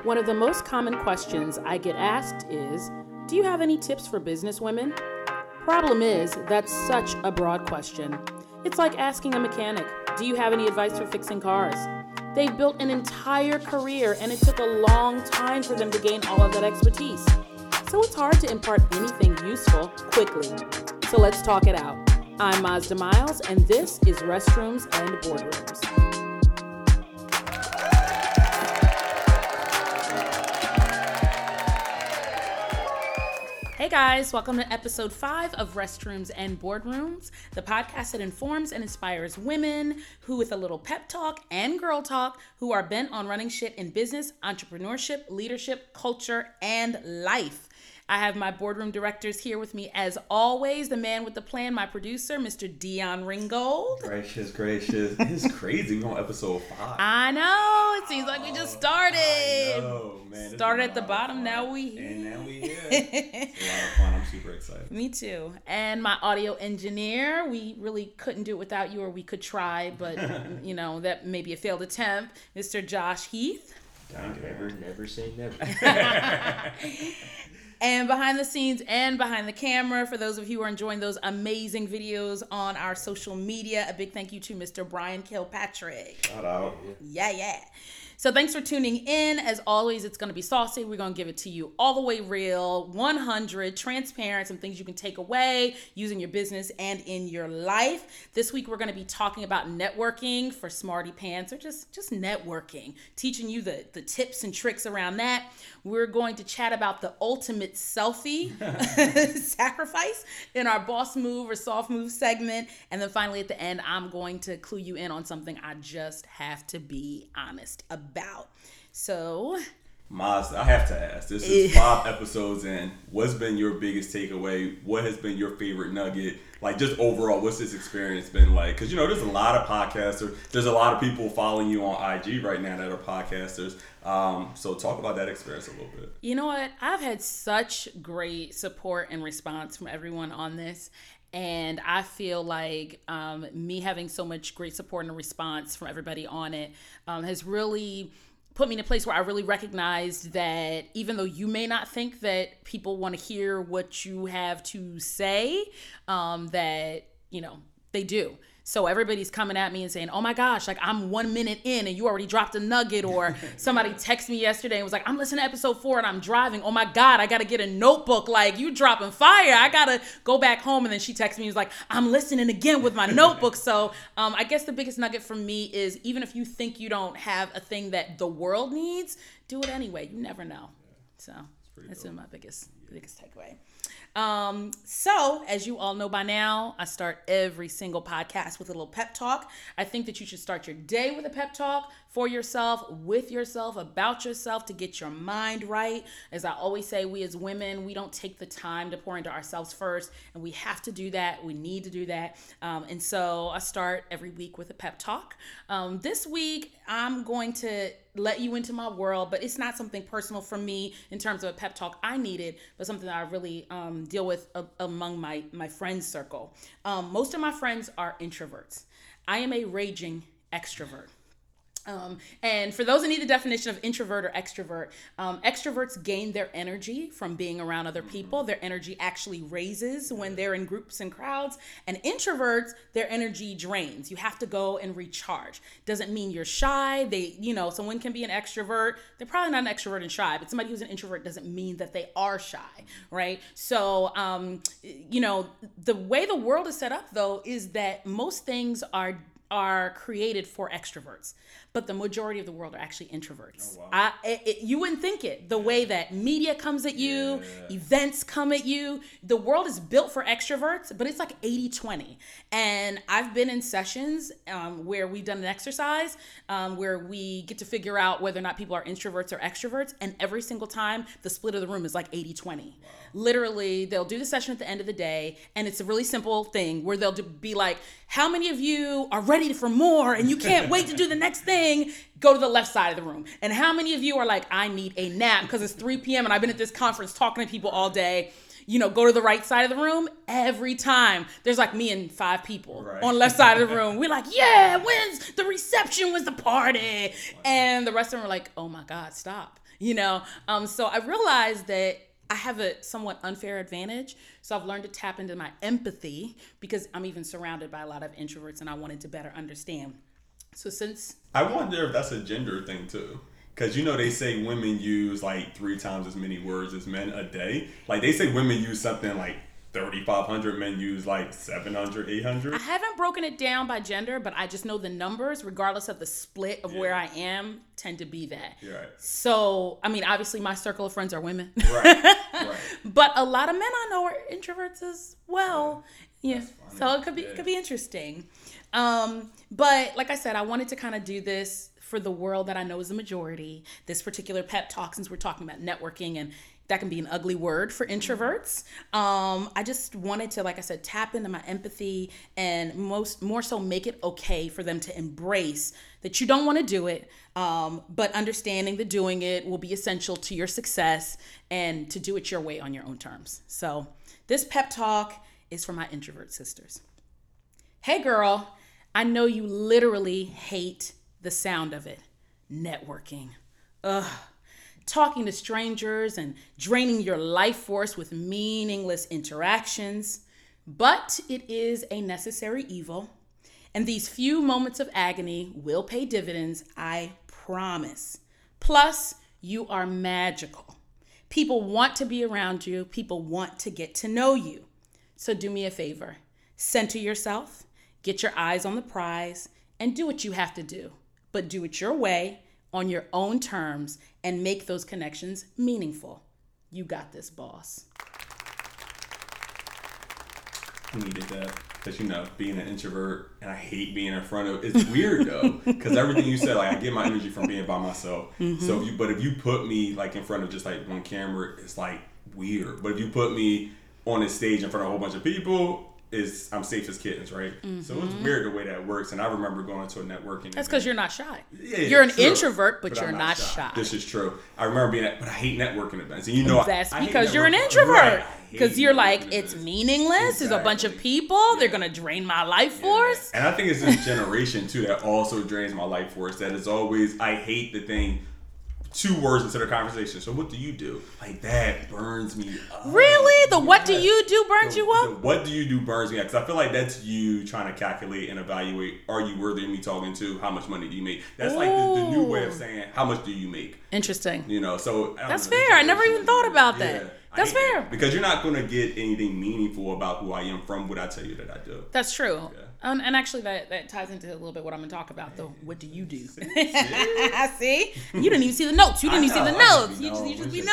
One of the most common questions I get asked is, do you have any tips for business women? Problem is, that's such a broad question. It's like asking a mechanic, do you have any advice for fixing cars? They've built an entire career and it took a long time for them to gain all of that expertise. So it's hard to impart anything useful quickly. So let's talk it out. I'm Mazda Miles and this is Restrooms and Boardrooms. Hey guys, welcome to episode 5 of Restrooms and Boardrooms, the podcast that informs and inspires women who, with a little pep talk and girl talk, who are bent on running shit in business, entrepreneurship, leadership, culture, and life. I have my boardroom directors here with me as always, the man with the plan, my producer, Mr. Dion Ringold. Gracious. It's crazy. We're on episode 5. I know. It seems like we just started. I know, man. Started at the bottom, now we here. And now we here. It's a lot of fun. I'm super excited. Me too. And my audio engineer. We really couldn't do it without you, or we could try, but you know, that may be a failed attempt. Mr. Josh Heath. Never say never. And behind the scenes and behind the camera, for those of you who are enjoying those amazing videos on our social media, a big thank you to Mr. Brian Kilpatrick. Shout out. Yeah. So thanks for tuning in. As always, it's going to be saucy. We're going to give it to you all the way real, 100, transparent, some things you can take away using your business and in your life. This week, we're going to be talking about networking for smarty pants, or just networking, teaching you the tips and tricks around that. We're going to chat about the ultimate selfie sacrifice in our boss move or soft move segment. And then finally, at the end, I'm going to clue you in on something I just have to be honest about. So, Mazda, I have to ask. This is 5 episodes in. What's been your biggest takeaway? What has been your favorite nugget? Like, just overall, what's this experience been like? Because, you know, there's a lot of podcasters. There's a lot of people following you on IG right now that are podcasters. So talk about that experience a little bit. You know what? I've had such great support and response from everyone on this. And I feel like me having so much great support and response from everybody on it has really put me in a place where I really recognized that even though you may not think that people want to hear what you have to say, that, you know, they do. So everybody's coming at me and saying, oh my gosh, like I'm 1 minute in and you already dropped a nugget. Or somebody texted me yesterday and was like, I'm listening to episode 4 and I'm driving. Oh my God, I got to get a notebook. Like, you dropping fire. I got to go back home. And then she texted me and was like, I'm listening again with my notebook. So I guess the biggest nugget for me is, even if you think you don't have a thing that the world needs, do it anyway. You never know. So that's been my biggest takeaway. So as you all know by now, I start every single podcast with a little pep talk. I think that you should start your day with a pep talk for yourself, with yourself, about yourself, to get your mind right. As I always say, we as women, we don't take the time to pour into ourselves first, and we have to do that. We need to do that. And so I start every week with a pep talk. This week, I'm going to let you into my world, but it's not something personal for me in terms of a pep talk I needed, but something that I really deal with among my friends circle. Most of my friends are introverts. I am a raging extrovert. And for those that need the definition of introvert or extrovert, extroverts gain their energy from being around other people. Their energy actually raises when they're in groups and crowds. And introverts, their energy drains. You have to go and recharge. Doesn't mean you're shy. Someone can be an extrovert. They're probably not an extrovert and shy, but somebody who's an introvert doesn't mean that they are shy, right? So, the way the world is set up, though, is that most things are created for extroverts, but the majority of the world are actually introverts. Oh, wow. You wouldn't think it. The way that media comes at you, events come at you, the world is built for extroverts, but it's like 80-20. And I've been in sessions where we've done an exercise where we get to figure out whether or not people are introverts or extroverts, and every single time the split of the room is like 80-20. Wow. Literally, they'll do the session at the end of the day, and it's a really simple thing where they'll be like, how many of you are ready for more and you can't wait to do the next thing? Go to the left side of the room. And how many of you are like, I need a nap because it's 3 p.m. and I've been at this conference talking to people all day? Go to the right side of the room. Every time there's like me and 5 people on the left side of the room. We're like, yeah, when's the reception? When's the party? And the rest of them are like, oh my God, stop. So I realized that I have a somewhat unfair advantage. So I've learned to tap into my empathy because I'm even surrounded by a lot of introverts and I wanted to better understand. So since... I wonder if that's a gender thing too. Because, they say women use like 3 times as many words as men a day. Like, they say women use something like 3,500, men use like 700, 800. I haven't broken it down by gender, but I just know the numbers, regardless of the split of where I am, tend to be that. Right. So, obviously my circle of friends are women. Right. But a lot of men I know are introverts as well. Yeah. So it could be interesting. But like I said, I wanted to kind of do this for the world that I know is the majority. This particular pep talk, since we're talking about networking, and that can be an ugly word for introverts. I just wanted to, like I said, tap into my empathy and more so make it okay for them to embrace that you don't want to do it, but understanding that doing it will be essential to your success and to do it your way on your own terms. So this pep talk is for my introvert sisters. Hey girl, I know you literally hate the sound of it. Networking. Ugh. Talking to strangers and draining your life force with meaningless interactions. But it is a necessary evil. And these few moments of agony will pay dividends, I promise. Plus, you are magical. People want to be around you. People want to get to know you. So do me a favor. Center yourself. Get your eyes on the prize. And do what you have to do. But do it your way, on your own terms, and make those connections meaningful. You got this, boss. I needed that. Because, being an introvert, and I hate being in front of, it's weird though. Because everything you said, like, I get my energy from being by myself. Mm-hmm. So if you put me like in front of just like one camera, it's like weird. But if you put me on a stage in front of a whole bunch of people, I'm safe as kittens, right? Mm-hmm. So it's weird the way that works. And I remember going to a networking That's because you're not shy. Yeah, you're an introvert, but you're not shy. This is true. I remember but I hate networking events. And that's because you're an introvert. Because you're like, it's meaningless. Exactly. There's a bunch of people. Yeah. They're going to drain my life force. And I think it's this generation, too, that also drains my life force. That is always, I hate the thing. 2 words into the conversation. So what do you do? Like, that burns me up. Really? The what do you do burns you up? The what do you do burns me up. Because I feel like that's you trying to calculate and evaluate, are you worthy of me talking to? How much money do you make? That's like the new way of saying, how much do you make? Interesting. So... That's fair. I never even thought about that. That's fair. Because you're not going to get anything meaningful about who I am from what I tell you that I do. That's true. Yeah. And actually that ties into a little bit what I'm going to talk about, though. What do you do? See? You didn't even see the notes. You just be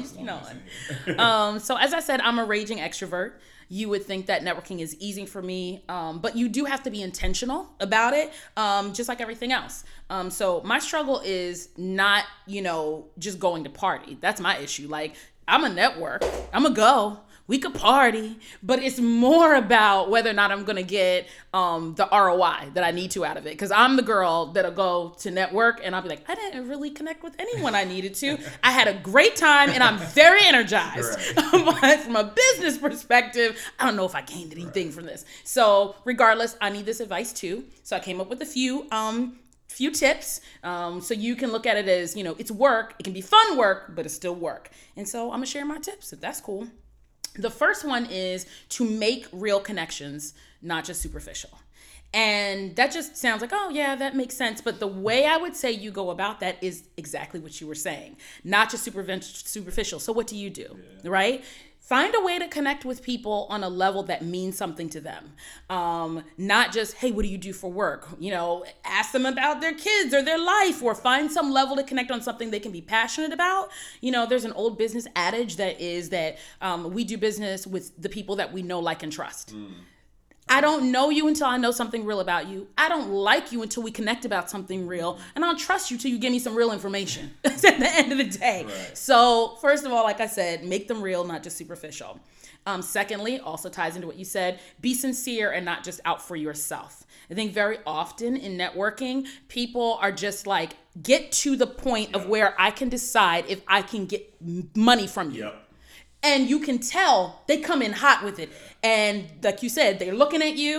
knowing. So as I said, I'm a raging extrovert. You would think that networking is easy for me, but you do have to be intentional about it, just like everything else. So my struggle is not, just going to party. That's my issue. Like, I'm a network. I'm a go. We could party, but it's more about whether or not I'm going to get the ROI that I need to out of it. Because I'm the girl that'll go to network and I'll be like, I didn't really connect with anyone I needed to. I had a great time and I'm very energized. Right. But from a business perspective, I don't know if I gained anything from this. So regardless, I need this advice too. So I came up with a few tips, so you can look at it as, it's work. It can be fun work, but it's still work. And so I'm gonna share my tips if that's cool. The first one is to make real connections, not just superficial. And that just sounds like, oh yeah, that makes sense. But the way I would say you go about that is exactly what you were saying, not just superficial. So what do you do, right? Find a way to connect with people on a level that means something to them. Not just, hey, what do you do for work? Ask them about their kids or their life, or find some level to connect on something they can be passionate about. There's an old business adage that is that we do business with the people that we know, like, and trust. I don't know you until I know something real about you. I don't like you until we connect about something real. And I don't trust you till you give me some real information at the end of the day. Right. So first of all, like I said, make them real, not just superficial. Secondly, also ties into what you said, be sincere and not just out for yourself. I think very often in networking, people are just like, get to the point of where I can decide if I can get money from you. Yep. And you can tell they come in hot with it. And like you said, they're looking at you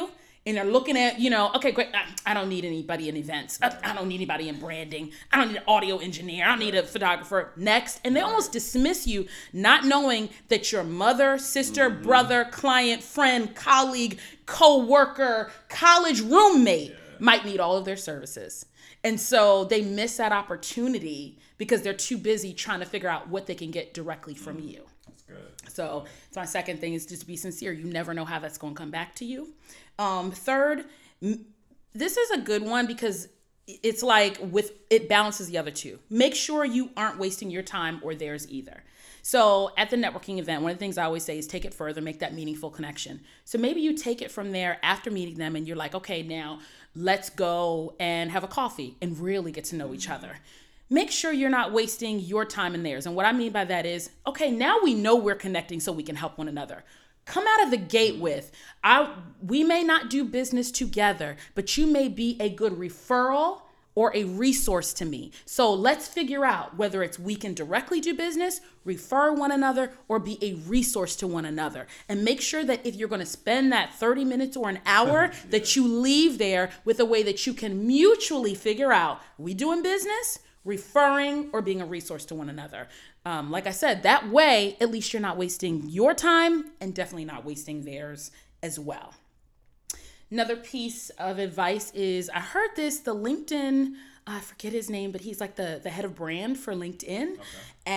and they're looking at, okay, great. I don't need anybody in events. I don't need anybody in branding. I don't need an audio engineer. I don't need a photographer. Next. And they almost dismiss you, not knowing that your mother, sister, brother, client, friend, colleague, co-worker, college roommate might need all of their services. And so they miss that opportunity because they're too busy trying to figure out what they can get directly from you. That's good. So my second thing is just be sincere. You never know how that's going to come back to you. Third, this is a good one because it's like it balances the other two. Make sure you aren't wasting your time or theirs either. So at the networking event, one of the things I always say is take it further, make that meaningful connection. So maybe you take it from there after meeting them and you're like, okay, now let's go and have a coffee and really get to know each other. Make sure you're not wasting your time and theirs. And what I mean by that is, okay, now we know we're connecting so we can help one another. Come out of the gate with, we may not do business together, but you may be a good referral or a resource to me. So let's figure out whether it's we can directly do business, refer one another, or be a resource to one another. And make sure that if you're gonna spend that 30 minutes or an hour, that you leave there with a way that you can mutually figure out, we doing business, referring, or being a resource to one another. Like I said, that way, at least you're not wasting your time and definitely not wasting theirs as well. Another piece of advice is, I heard this, the LinkedIn, I forget his name, but he's like the head of brand for LinkedIn. Okay.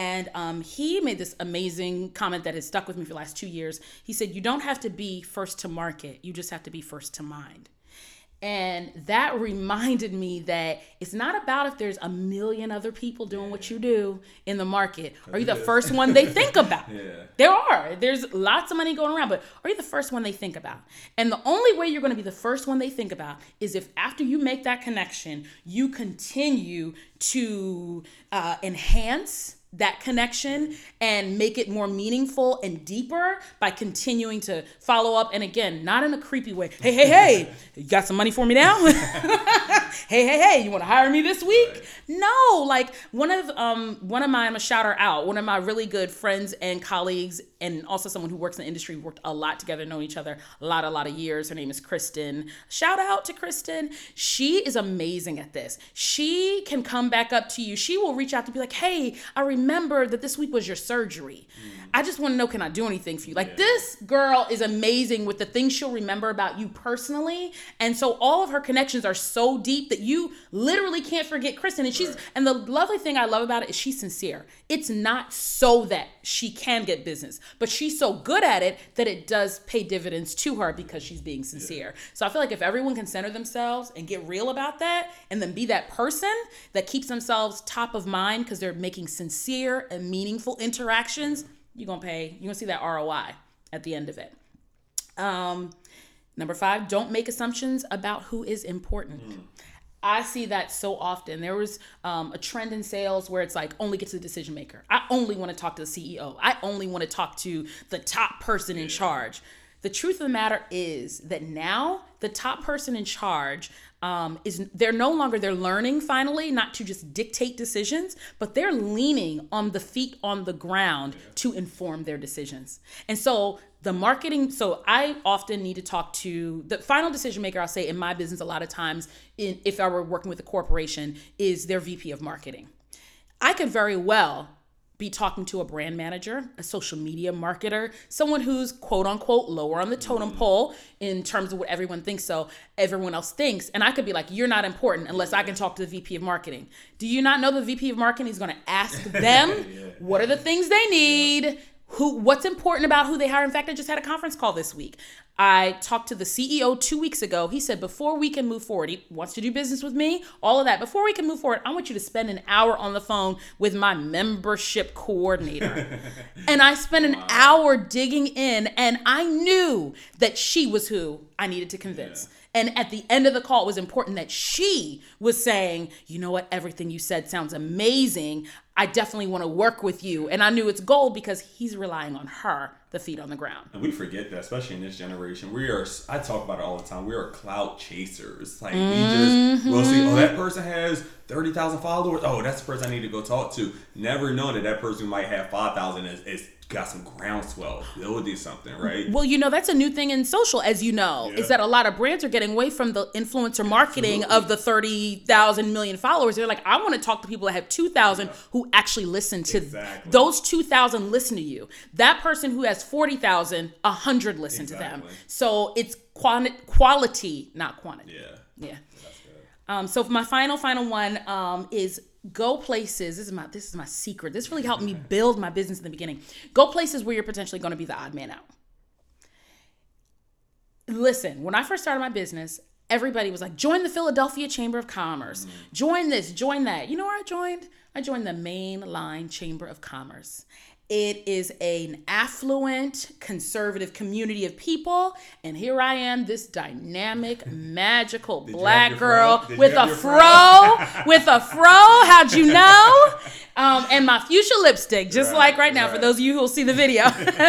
And he made this amazing comment that has stuck with me for the last 2 years. He said, you don't have to be first to market, you just have to be first to mind. And that reminded me that it's not about if there's a million other people doing what you do in the market. Are you the first one they think about? There's lots of money going around, but are you the first one they think about? And the only way you're going to be the first one they think about is if after you make that connection, you continue to enhance that connection and make it more meaningful and deeper by continuing to follow up. And again, not in a creepy way. Hey, you got some money for me now? hey, you want to hire me this week? Right. No, like one of my, I'm gonna shout her out, one of my really good friends and colleagues, and also someone who works in the industry, we worked a lot together, known each other a lot of years. Her name is Kristen. Shout out to Kristen. She is amazing at this. She can come back up to you. She will reach out to be like, hey, I remember that this week was your surgery. I just want to know, can I do anything for you? Like this girl is amazing with the things she'll remember about you personally. And so all of her connections are so deep that you literally can't forget Kristen. And and the lovely thing I love about it is she's sincere. It's not so that she can get business, but she's so good at it that it does pay dividends to her because she's being sincere. So I feel like if everyone can center themselves and get real about that and then be that person that keeps themselves top of mind because they're making sincere and meaningful interactions, you're going to see that ROI at the end of it. Number 5, don't make assumptions about who is important. I see that so often. There was a trend in sales where it's like, only get to the decision maker. I only want to talk to the CEO. I only want to talk to the top person in charge. The truth of the matter is that now the top person in charge they're learning finally not to just dictate decisions, but they're leaning on the feet on the ground to inform their decisions. And so so I often need to talk to the final decision maker. I'll say in my business, a lot of times, if I were working with a corporation, is their VP of marketing. I could very well be talking to a brand manager, a social media marketer, someone who's quote unquote lower on the totem pole in terms of what everyone else thinks. And I could be like, you're not important unless I can talk to the VP of marketing. Do you not know the VP of marketing is going to ask them what are the things they need? What's important about who they hire? In fact, I just had a conference call this week. I talked to the CEO 2 weeks ago. He said, before we can move forward, he wants to do business with me, all of that. Before we can move forward, I want you to spend an hour on the phone with my membership coordinator. And I spent an hour digging in, and I knew that she was who I needed to convince. And at the end of the call, it was important that she was saying, you know what, everything you said sounds amazing. I definitely want to work with you. And I knew it's gold because he's relying on her, the feet on the ground. And we forget that, especially in this generation. I talk about it all the time. We are clout chasers. Like, we'll see, that person has 30,000 followers. Oh, that's the person I need to go talk to. Never knowing that person who might have 5,000 is got some groundswell, building something, right? Well, that's a new thing in social, as you know, is that a lot of brands are getting away from the influencer marketing of the 30,000 million followers. They're like, I want to talk to people that have 2,000 who actually listen to those 2,000 listen to you. That person who has 40,000, 100 listen to them. So it's quality, not quantity. Yeah. So for my final one is go places. This is my secret. This really helped me build my business in the beginning. Go places where you're potentially going to be the odd man out. Listen, when I first started my business, everybody was like, join the Philadelphia Chamber of Commerce. Join this, join that. You know where I joined? I joined the Mainline Chamber of Commerce. It is an affluent, conservative community of people. And here I am, this dynamic, magical black girl with a fro. How'd you know? And my fuchsia lipstick, just like right now, for those of you who will see the video.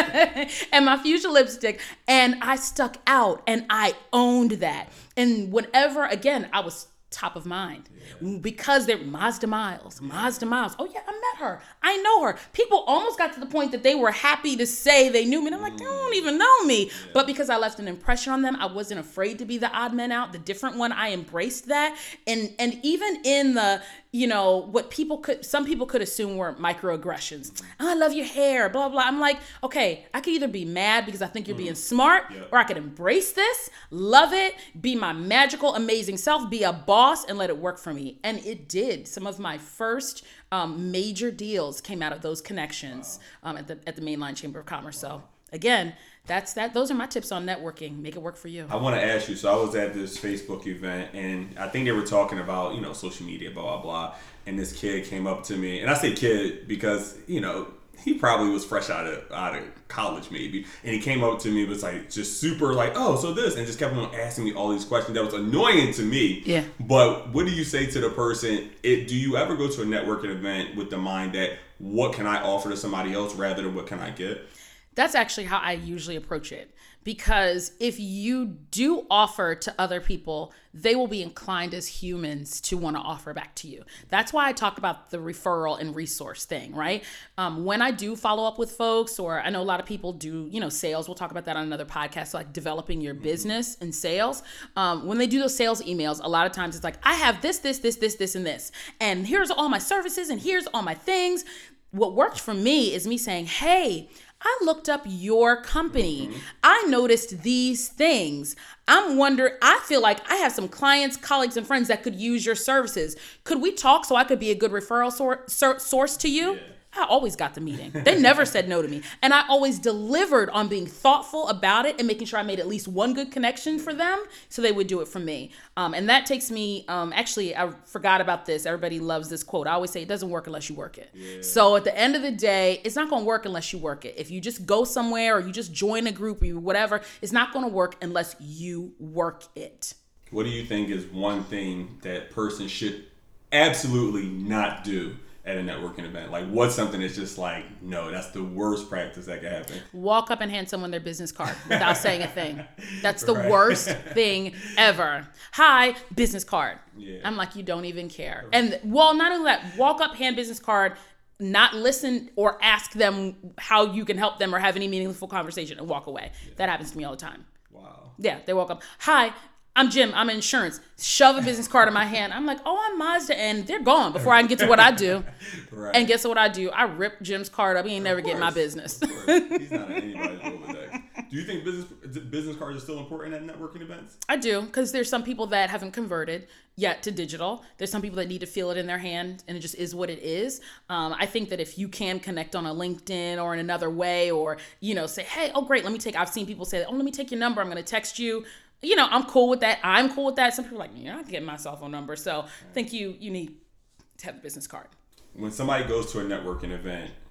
And my fuchsia lipstick. And I stuck out and I owned that. And whenever, again, I was top of mind because they're Mazda Miles. Oh yeah, I met her. I know her. People almost got to the point that they were happy to say they knew me. And I'm like, they don't even know me. But because I left an impression on them, I wasn't afraid to be the odd man out, the different one. I embraced that. And even in the, what some people could assume were microaggressions. Oh, I love your hair, blah, blah. I'm like, okay, I could either be mad because I think you're being smart, or I could embrace this, love it, be my magical, amazing self, be a boss, and let it work for me. And it did. Some of my first major deals came out of those connections at the Mainline Chamber of Commerce. So again, that's that. Those are my tips on networking. Make it work for you. I want to ask you. So I was at this Facebook event, and I think they were talking about social media, blah blah blah. And this kid came up to me, and I say kid because he probably was fresh out of college maybe, and he came up to me, was like just super like, oh, so this, and just kept on asking me all these questions that was annoying to me. Yeah. But what do you say to the person? Do you ever go to a networking event with the mind that what can I offer to somebody else rather than what can I get? That's actually how I usually approach it. Because if you do offer to other people, they will be inclined as humans to want to offer back to you. That's why I talk about the referral and resource thing, right? When I do follow up with folks, or I know a lot of people do, sales. We'll talk about that on another podcast, so like developing your business and sales. When they do those sales emails, a lot of times it's like, I have this, and this. And here's all my services, and here's all my things. What worked for me is me saying, hey, I looked up your company. I noticed these things. I feel like I have some clients, colleagues, and friends that could use your services. Could we talk so I could be a good referral source to you? Yeah. I always got the meeting. They never said no to me. And I always delivered on being thoughtful about it and making sure I made at least one good connection for them so they would do it for me. And that takes me, actually, I forgot about this. Everybody loves this quote. I always say it doesn't work unless you work it. Yeah. So at the end of the day, it's not going to work unless you work it. If you just go somewhere or you just join a group or whatever, it's not going to work unless you work it. What do you think is one thing that person should absolutely not do at a networking event? Like, what's something that's just like, no, that's the worst practice that can happen? Walk up and hand someone their business card without saying a thing. That's the worst thing ever. Hi, business card. Yeah. I'm like, you don't even care. And not only that, walk up, hand business card, not listen or ask them how you can help them or have any meaningful conversation, and walk away. Yeah. That happens to me all the time. Wow. Yeah, they walk up, hi, I'm Jim, I'm in insurance. Shove a business card in my hand. I'm like, oh, I'm Mazda, and they're gone before I can get to what I do. Right. And guess what I do? I rip Jim's card up. He ain't never getting my business. Of course. He's not anybody's Rolodex. Do you think business cards are still important at networking events? I do, because there's some people that haven't converted yet to digital. There's some people that need to feel it in their hand, and it just is what it is. I think that if you can connect on a LinkedIn or in another way, or say, hey, oh great, I've seen people say, oh, let me take your number. I'm going to text you. I'm cool with that. I'm cool with that. Some people are like, you're not getting my cell phone number. So I think you need to have a business card. When somebody goes to a networking event,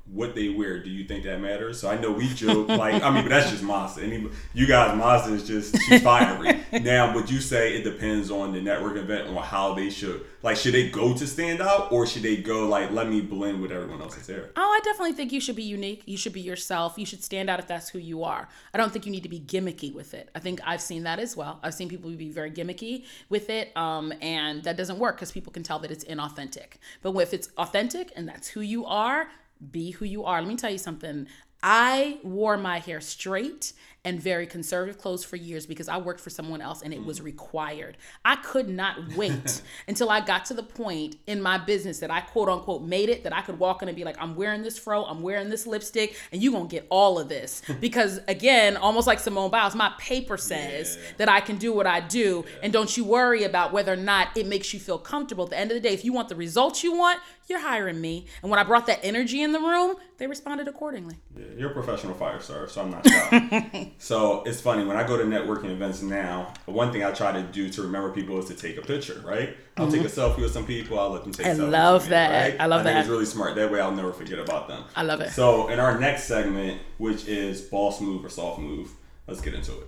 what they wear, do you think that matters? So I know we joke, like, I mean, but that's just Mazda. You guys, Mazda is just, she's fiery. Now, would you say it depends on the network event on how they should, like, should they go to stand out, or should they go, like, let me blend with everyone else's hair? Oh, I definitely think you should be unique. You should be yourself. You should stand out if that's who you are. I don't think you need to be gimmicky with it. I think I've seen that as well. I've seen people be very gimmicky with it, and that doesn't work because people can tell that it's inauthentic. But if it's authentic and that's who you are, be who you are. Let me tell you something. I wore my hair straight and very conservative clothes for years because I worked for someone else and it was required. I could not wait until I got to the point in my business that I quote unquote made it, that I could walk in and be like, I'm wearing this fro, I'm wearing this lipstick, and you're going to get all of this. Because again, almost like Simone Biles, my paper says that I can do what I do. And don't you worry about whether or not it makes you feel comfortable. At the end of the day, if you want the results you want, you're hiring me. And when I brought that energy in the room, they responded accordingly. Yeah, you're a professional fire star, so I'm not shocked. So it's funny, when I go to networking events now, one thing I try to do to remember people is to take a picture, right? I'll take a selfie with some people, I'll let them take selfies. I love with me, that. right? I love that. think it's really smart. That way I'll never forget about them. I love it. So in our next segment, which is boss move or soft move, let's get into it.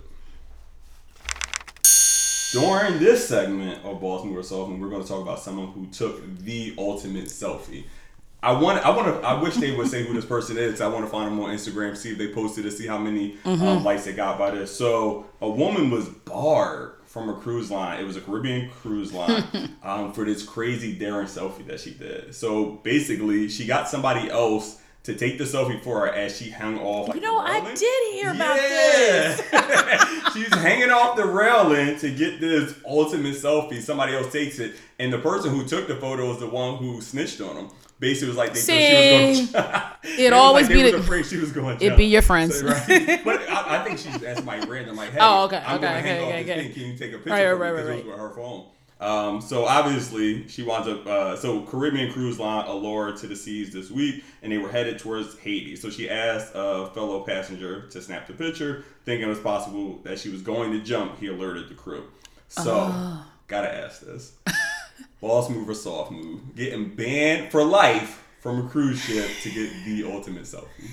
During this segment of Boss Move or Soft Move, we're going to talk about someone who took the ultimate selfie. I wish they would say who this person is. I want to find them on Instagram, see if they posted it, see how many likes they got by this. So a woman was barred from a cruise line. It was a Caribbean cruise line for this crazy daring selfie that she did. So basically, she got somebody else to take the selfie for her as she hung off like the railing. I did hear about this. She's hanging off the railing to get this ultimate selfie. Somebody else takes it, and the person who took the photo is the one who snitched on them. Basically, it was like they thought she was going to jump. It always be afraid she was going to jump. It be your friends. So, right? But I think she's asked my random, like, hey, I'm going to hang off this thing. Can you take a picture of me? Because it was with her phone. So obviously she winds up. So Caribbean cruise line Allure to the seas this week, and they were headed towards Haiti. So she asked a fellow passenger to snap the picture, thinking it was possible that she was going to jump. He alerted the crew. So gotta ask this: boss move or soft move? Getting banned for life from a cruise ship to get the ultimate selfie.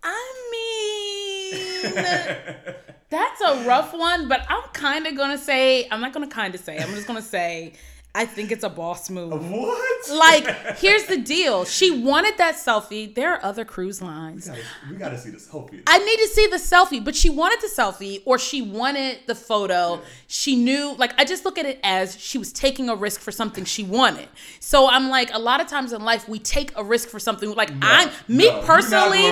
I mean, that's a rough one, but I'm kind of going to say, I'm not going to kind of say, I'm just going to say, I think it's a boss move. What? Like, here's the deal. She wanted that selfie. There are other cruise lines. We gotta see the selfie. I need to see the selfie, but she wanted the selfie or she wanted the photo. Yeah. She knew, like, I just look at it as she was taking a risk for something she wanted. So I'm like, a lot of times in life, we take a risk for something. Like, me personally,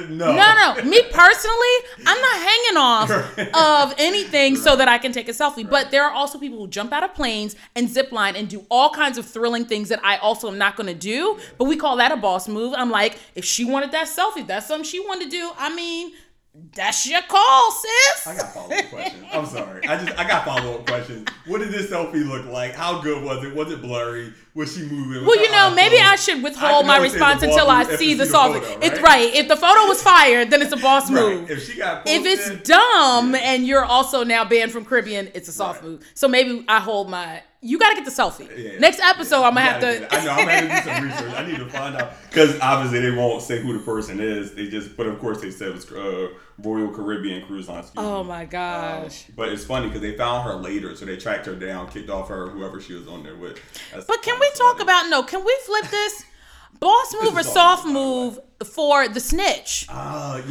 I'm not hanging off of anything so that I can take a selfie. Right. But there are also people who jump out of planes and zip line and do all kinds of thrilling things that I also am not going to do, but we call that a boss move. I'm like, if she wanted that selfie, that's something she wanted to do. I mean, that's your call, sis. I got follow-up questions. I'm sorry. I got follow-up questions. What did this selfie look like? How good was it? Was it blurry? Was she moving? Well, you know, maybe I should withhold my response until I see the selfie. It's right. If the photo was fire, then it's a boss move. If she got posted, if it's dumb and you're also now banned from Caribbean, it's a soft move. So maybe I hold my. You got to get the selfie. Yeah, next episode, I'm going to have to. I know, I'm going to do some research. I need to find out. Because obviously they won't say who the person is. But of course they said it was Royal Caribbean Cruise Line. Oh my gosh. But it's funny because they found her later. So they tracked her down, kicked off her, whoever she was on there with. But can we talk about, can we flip this? Boss move or soft move for the snitch? To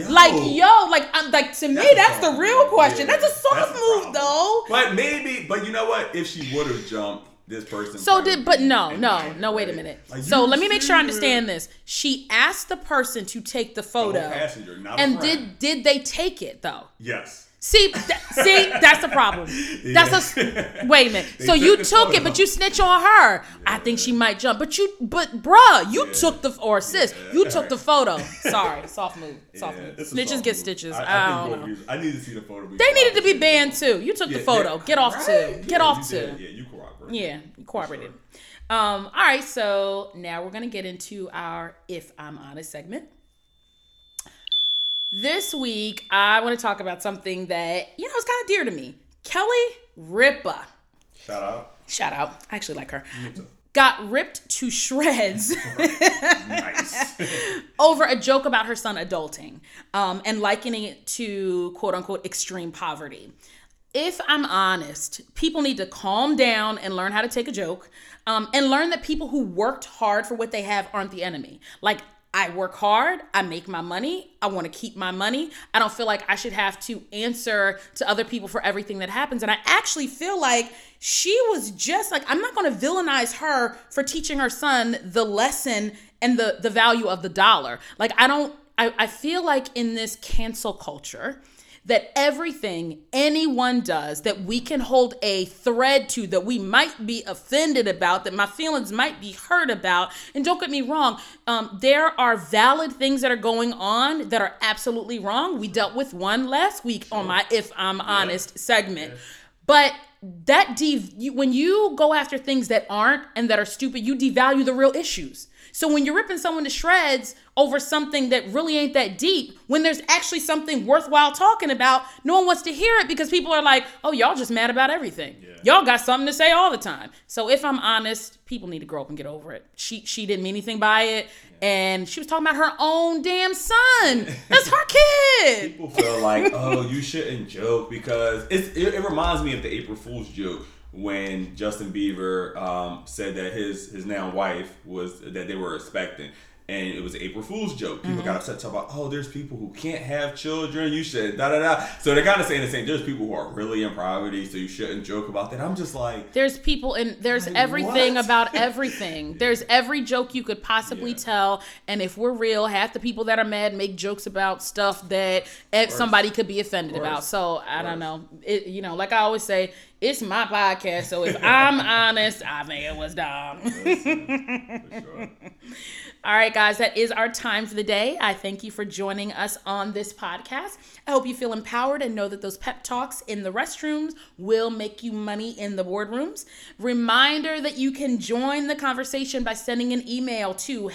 me, that's the real question. That's a soft move, though. But you know what? If she would have jumped, this person. Wait a minute. So let me make sure I understand this. She asked the person to take the photo. The passenger, not and a friend. did they take it though? Yes. See, that's the problem. Wait a minute. So you took it, but you snitch on her. Yeah. I think she might jump, but you took the photo. Sorry, soft move. Snitches get stitches. I don't know. I need to see the photo. They needed to be banned too. You took the photo. Get off too. Get off too. Yeah, you cooperated. Yeah, you cooperated. Sure. All right, so now we're gonna get into our If I'm Honest segment. This week, I want to talk about something that, is kind of dear to me. Kelly Ripa. Shout out. I actually like her. got ripped to shreds Nice. over a joke about her son adulting, and likening it to quote unquote extreme poverty. If I'm honest, people need to calm down and learn how to take a joke, and learn that people who worked hard for what they have aren't the enemy. Like, I work hard, I make my money, I want to keep my money. I don't feel like I should have to answer to other people for everything that happens. And I actually feel like she was just like, I'm not going to villainize her for teaching her son the lesson and the value of the dollar. Like, I feel like in this cancel culture, that everything anyone does that we can hold a thread to, that we might be offended about, that my feelings might be hurt about. And don't get me wrong, there are valid things that are going on that are absolutely wrong. We dealt with one last week on my If I'm Honest segment. But that when you go after things that aren't and that are stupid, you devalue the real issues. So when you're ripping someone to shreds over something that really ain't that deep, when there's actually something worthwhile talking about, no one wants to hear it because people are like, oh, y'all just mad about everything. Yeah. Y'all got something to say all the time. So if I'm honest, people need to grow up and get over it. She didn't mean anything by it. Yeah. And she was talking about her own damn son. That's her kid. People feel like, oh, you shouldn't joke because it reminds me of the April Fool's joke. When Justin Bieber said that his now wife was that they were expecting, and it was an April Fool's joke. People got upset talking about, oh, there's people who can't have children. You should da da da. So they're kind of saying the same. There's people who are really in poverty, so you shouldn't joke about that. I'm just like, there's people and there's like, everything what? About everything. Yeah. There's every joke you could possibly tell, and if we're real, half the people that are mad make jokes about stuff that somebody could be offended about. So I don't know. Like I always say, it's my podcast, so if I'm honest, I think it was dumb. For sure. All right, guys, that is our time for the day. I thank you for joining us on this podcast. I hope you feel empowered and know that those pep talks in the restrooms will make you money in the boardrooms. Reminder that you can join the conversation by sending an email to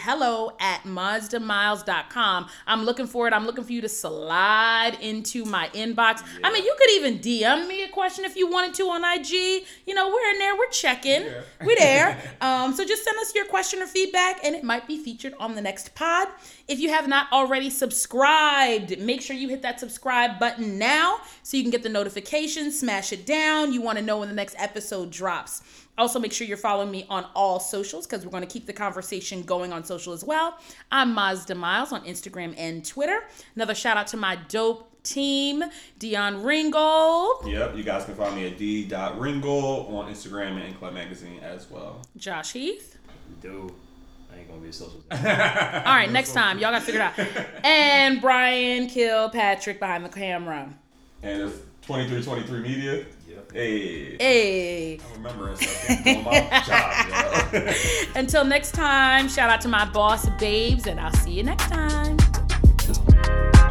hello@mazdamiles.com. I'm looking for it. I'm looking for you to slide into my inbox. Yeah. I mean, you could even DM me a question if you wanted to on IG. We're in there. We're checking. Yeah. We're there. So just send us your question or feedback, and it might be featured on the next pod. If you have not already subscribed, make sure you hit that subscribe button now so you can get the notifications, smash it down. You want to know when the next episode drops. Also, make sure you're following me on all socials because we're going to keep the conversation going on social as well. I'm Mazda Miles on Instagram and Twitter. Another shout out to my dope team, Dion Ringgold. Yep, you guys can find me at d.ringgold on Instagram and Club Magazine as well. Josh Heath. Dude. I ain't gonna be a social. All right, next time. Y'all gotta figure it out. And Brian Kilpatrick behind the camera. And it's 2323 Media. Yep. Hey. I'm remembering something. Doing my job, yo. Until next time, shout out to my boss, babes, and I'll see you next time.